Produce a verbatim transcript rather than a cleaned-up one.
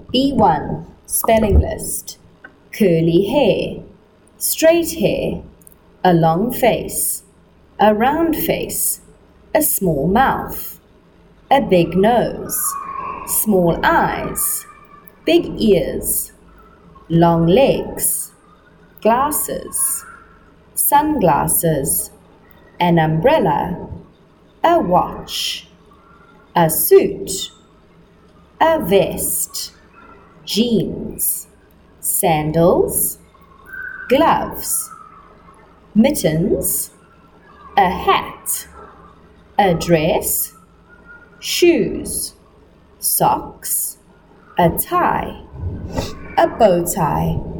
B one. Spelling list. Curly hair, straight hair, a long face, a round face, a small mouth, a big nose, small eyes, big ears, long legs, glasses, sunglasses, an umbrella, a watch, a suit, a vest, jeans, sandals, gloves, mittens, a hat, a dress, shoes, socks, a tie, a bow tie.